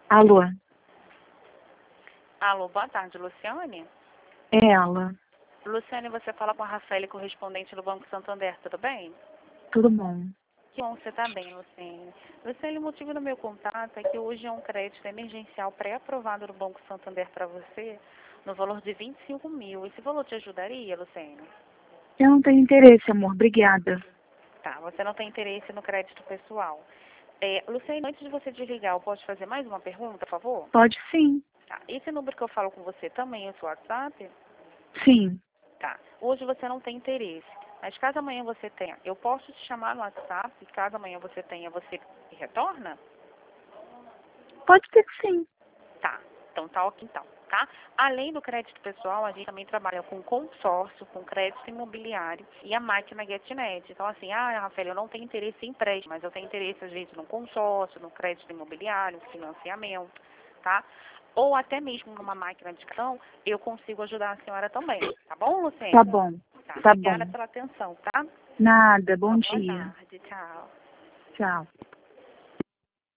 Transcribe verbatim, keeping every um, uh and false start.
Alô, Alô, boa tarde, Luciane. é ela. Luciane, você fala com a Rafaela, correspondente do Banco Santander, tudo bem? Tudo bom? Que bom, você está bem, Luciane. Luciane, o motivo do meu contato é que hoje é um crédito emergencial pré-aprovado do Banco Santander para você, no valor de vinte e cinco mil. Esse valor te ajudaria, Luciane? Eu não tenho interesse, amor. Obrigada. Tá, você não tem interesse no crédito pessoal. É, Luciane, antes de você desligar, eu posso te fazer mais uma pergunta, por favor? Pode sim. Tá, esse número que eu falo com você também é o seu WhatsApp? Sim. Tá. Hoje você não tem interesse. Mas caso amanhã você tenha, eu posso te chamar no WhatsApp, e caso amanhã você tenha, você retorna? Pode ser que sim. Tá. Então tá ok então, tá? Além do crédito pessoal, a gente também trabalha com consórcio, com crédito imobiliário e a máquina GetNet. Então assim, ah, Rafael, eu não tenho interesse em empréstimo, mas eu tenho interesse às vezes no consórcio, no crédito imobiliário, financiamento, tá? Ou até mesmo numa máquina de cartão, eu consigo ajudar a senhora também. Tá bom, Tá Luciene? bom. Tá. Tá Obrigada bom. pela atenção, tá? Nada. Bom Uma boa dia. tarde. Tchau. Tchau.